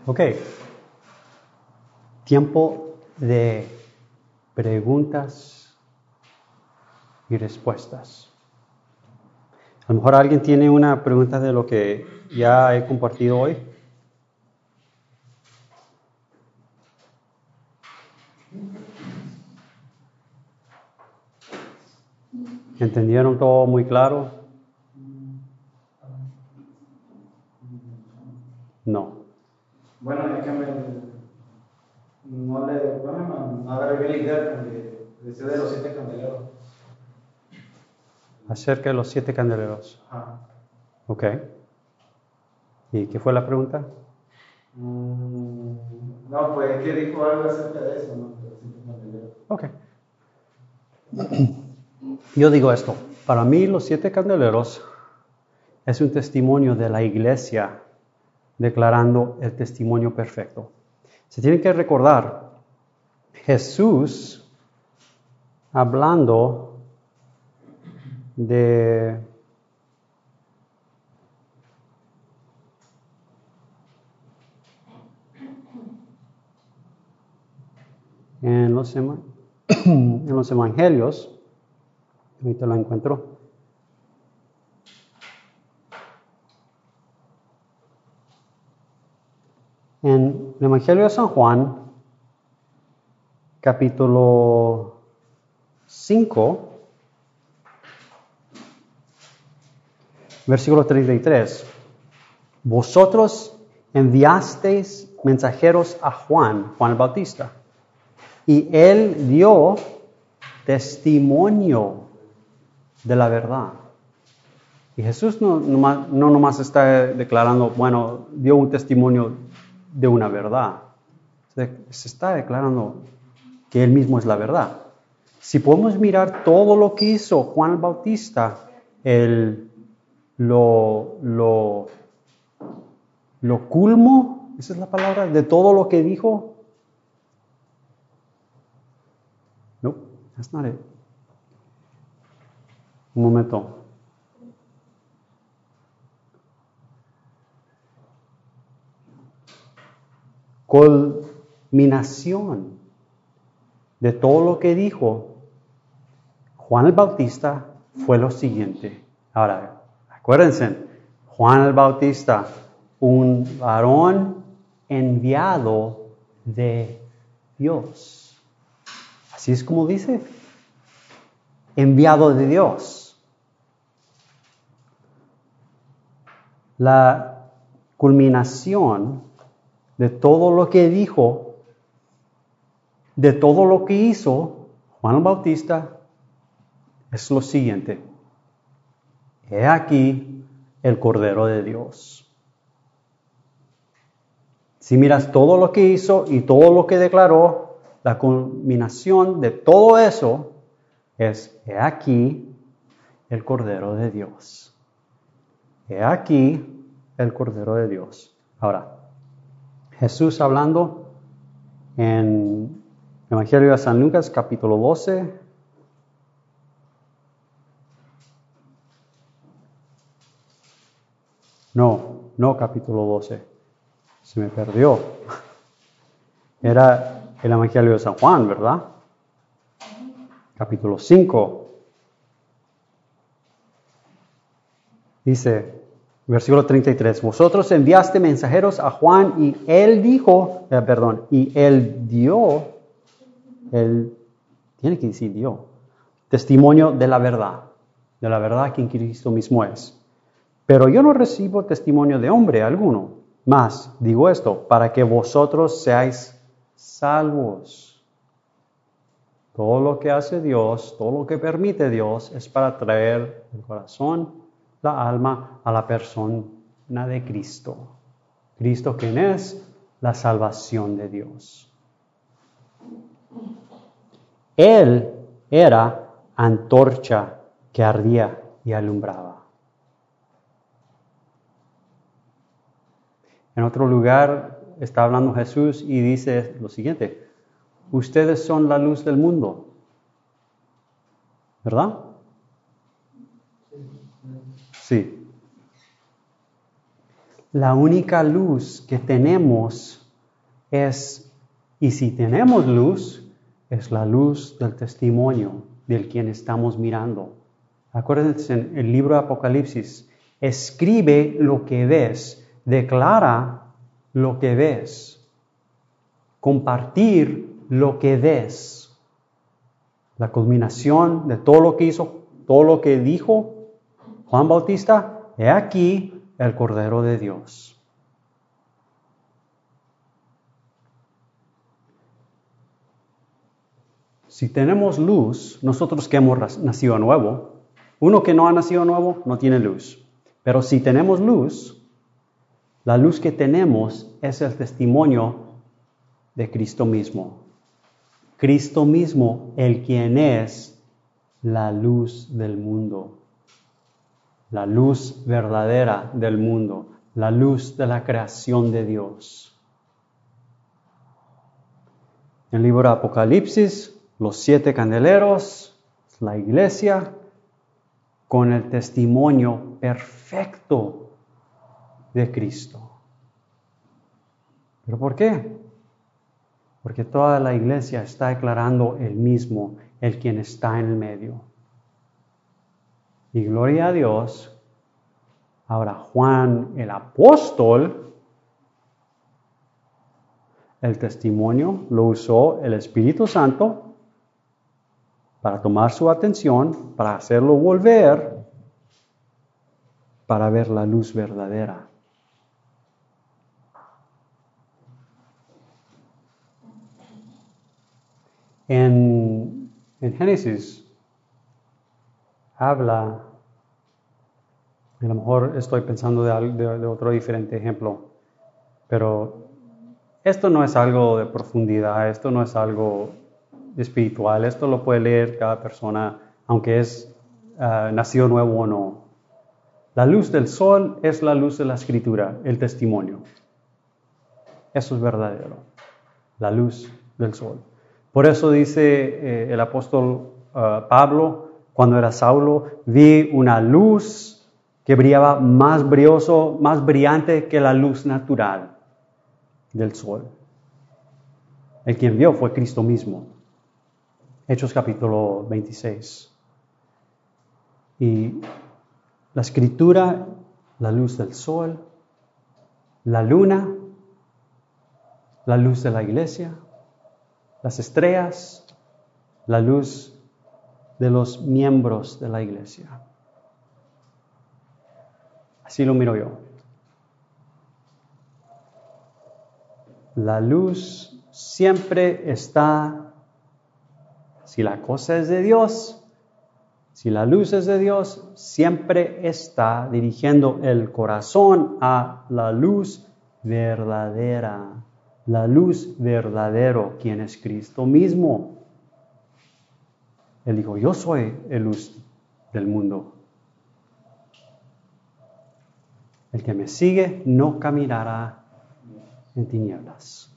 Ok. Tiempo de preguntas y respuestas. A lo mejor alguien tiene una pregunta de lo que ya he compartido hoy. ¿Entendieron todo muy claro? No. Bueno, es que no agarré bien la idea porque decía de los 7 candeleros. Acerca de los 7 candeleros. Ajá. Ok. ¿Y qué fue la pregunta? No, pues es que dijo algo acerca de eso, ¿no? De los 7 candeleros. Ok. Yo digo esto. Para mí los 7 candeleros es un testimonio de la iglesia declarando el testimonio perfecto. Se tienen que recordar, Jesús hablando de en los evangelios, ahorita lo encuentro. En el Evangelio de San Juan, capítulo 5, versículo 33. Vosotros enviasteis mensajeros a Juan el Bautista, y él dio testimonio de la verdad. Y Jesús no nomás está declarando, bueno, dio un testimonio de una verdad. Se está declarando que él mismo es la verdad. Si podemos mirar todo lo que hizo Juan el Bautista, lo culmo, esa es la palabra, de todo lo que dijo. No, that's not it. Un momento. Culminación de todo lo que dijo Juan el Bautista fue lo siguiente. Ahora, acuérdense, Juan el Bautista, un varón enviado de Dios. Así es como dice, enviado de Dios. La culminación de todo lo que dijo, de todo lo que hizo Juan el Bautista, es lo siguiente. He aquí el Cordero de Dios. Si miras todo lo que hizo y todo lo que declaró, la culminación de todo eso es, he aquí el Cordero de Dios. He aquí el Cordero de Dios. Ahora, Jesús hablando en el Evangelio de San Lucas, capítulo 12. No capítulo 12. Se me perdió. Era el Evangelio de San Juan, ¿verdad? Capítulo 5. Dice, versículo 33, vosotros enviaste mensajeros a Juan y él dijo, y él dio, tiene que decir dio, testimonio de la verdad que en Cristo mismo es. Pero yo no recibo testimonio de hombre alguno, mas digo esto, para que vosotros seáis salvos. Todo lo que hace Dios, todo lo que permite Dios es para traer el corazón, la alma a la persona de Cristo. Cristo, ¿quién es? La salvación de Dios. Él era antorcha que ardía y alumbraba. En otro lugar está hablando Jesús y dice lo siguiente, ustedes son la luz del mundo, ¿verdad? Sí. La única luz que tenemos es, y si tenemos luz, es la luz del testimonio del quien estamos mirando. Acuérdense en el libro de Apocalipsis, escribe lo que ves, declara lo que ves, compartir lo que ves. La culminación de todo lo que hizo, todo lo que dijo Juan Bautista, he aquí el Cordero de Dios. Si tenemos luz, nosotros que hemos nacido nuevo, uno que no ha nacido nuevo no tiene luz. Pero si tenemos luz, la luz que tenemos es el testimonio de Cristo mismo. Cristo mismo, el quien es la luz del mundo. La luz verdadera del mundo. La luz de la creación de Dios. En el libro de Apocalipsis, los 7 candeleros, la iglesia, con el testimonio perfecto de Cristo. ¿Pero por qué? Porque toda la iglesia está declarando el mismo, el quien está en el medio. Y gloria a Dios, ahora Juan el apóstol, el testimonio lo usó el Espíritu Santo para tomar su atención, para hacerlo volver, para ver la luz verdadera. En Génesis habla, a lo mejor estoy pensando de otro diferente ejemplo, pero esto no es algo de profundidad, esto no es algo espiritual, esto lo puede leer cada persona, aunque es nacido nuevo o no. La luz del sol es la luz de la Escritura, el testimonio. Eso es verdadero, la luz del sol. Por eso dice el apóstol Pablo, cuando era Saulo, vi una luz que brillaba más brilloso, más brillante que la luz natural del sol. El quien vio fue Cristo mismo. Hechos capítulo 26. Y la Escritura, la luz del sol, la luna, la luz de la iglesia, las estrellas, la luz de los miembros de la iglesia. Así lo miro yo. La luz siempre está, si la cosa es de Dios, si la luz es de Dios, siempre está dirigiendo el corazón a la luz verdadera. La luz verdadero, quien es Cristo mismo. Él dijo, yo soy la luz del mundo. El que me sigue no caminará en tinieblas.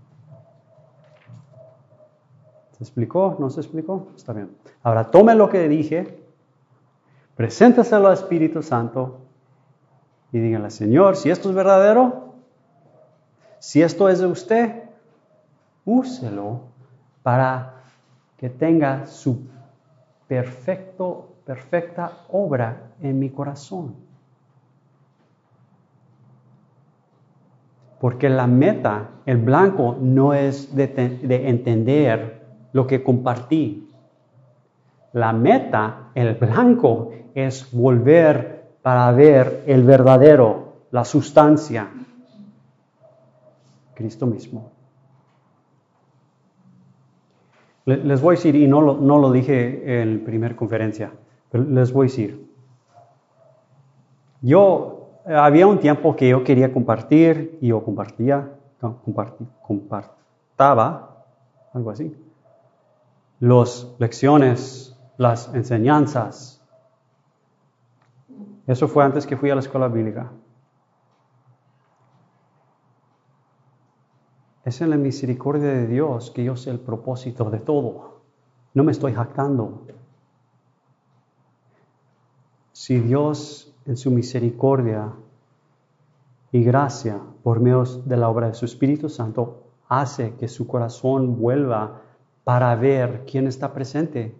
¿Se explicó? ¿No se explicó? Está bien. Ahora tome lo que dije, preséntaselo al Espíritu Santo y díganle, Señor, si esto es verdadero, si esto es de usted, úselo para que tenga su perfecta obra en mi corazón. Porque la meta, el blanco, no es de entender lo que compartí. La meta, el blanco, es volver para ver el verdadero, la sustancia, Cristo mismo. Les voy a decir, y no lo dije en la primera conferencia, pero les voy a decir. Había un tiempo que yo quería compartir, y yo compartaba, algo así, las lecciones, las enseñanzas. Eso fue antes que fui a la escuela bíblica. Es en la misericordia de Dios que yo sé el propósito de todo. No me estoy jactando. Si Dios en su misericordia Y gracia, por medio de la obra de su Espíritu Santo, hace que su corazón vuelva para ver quién está presente.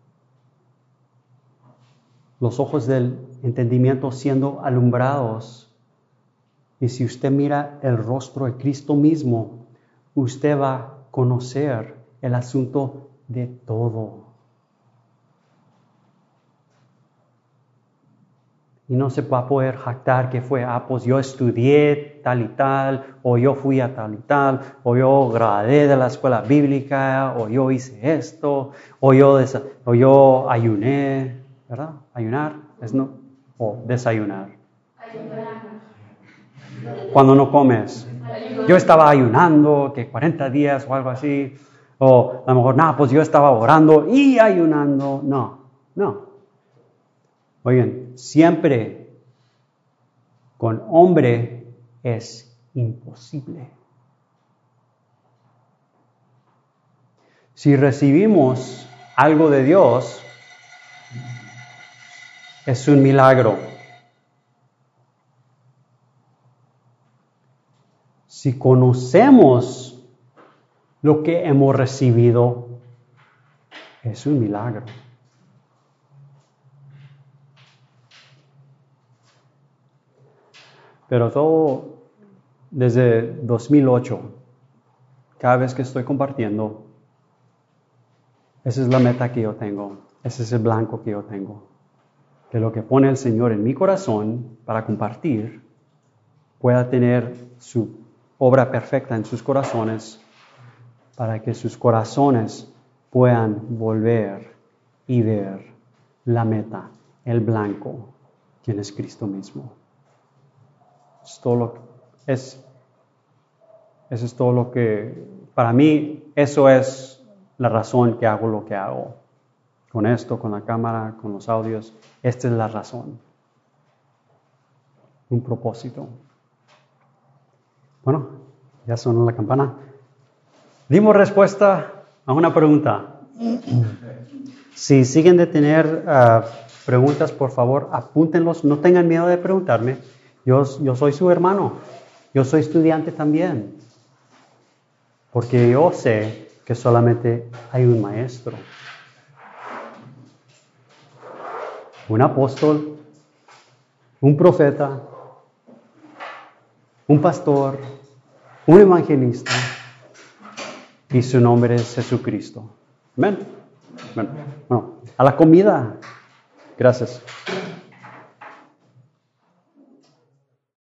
Los ojos del entendimiento siendo alumbrados. Y si usted mira el rostro de Cristo mismo, usted va a conocer el asunto de todo. Y no se va a poder jactar que fue, pues yo estudié tal y tal, o yo fui a tal y tal, o yo gradué de la escuela bíblica, o yo hice esto, o yo ayuné, ¿verdad? Ayunar, o desayunar. Cuando no comes. Yo estaba ayunando, que 40 días o algo así, o a lo mejor, pues yo estaba orando y ayunando. No. Oigan, siempre con hombre es imposible. Si recibimos algo de Dios, es un milagro. Si conocemos lo que hemos recibido, es un milagro. Pero todo desde 2008, cada vez que estoy compartiendo, esa es la meta que yo tengo, ese es el blanco que yo tengo. Que lo que pone el Señor en mi corazón para compartir pueda tener su obra perfecta en sus corazones, para que sus corazones puedan volver y ver la meta, el blanco, quien es Cristo mismo. Eso es todo lo que, para mí, eso es la razón que hago lo que hago. Con esto, con la cámara, con los audios, esta es la razón. Un propósito. Bueno, ya sonó la campana. Dimos respuesta a una pregunta. Si siguen de tener preguntas, por favor, apúntenlos. No tengan miedo de preguntarme. Yo soy su hermano. Yo soy estudiante también. Porque yo sé que solamente hay un maestro. Un apóstol, un profeta, un pastor, un evangelista, y su nombre es Jesucristo. Amén. Bueno, a la comida. Gracias.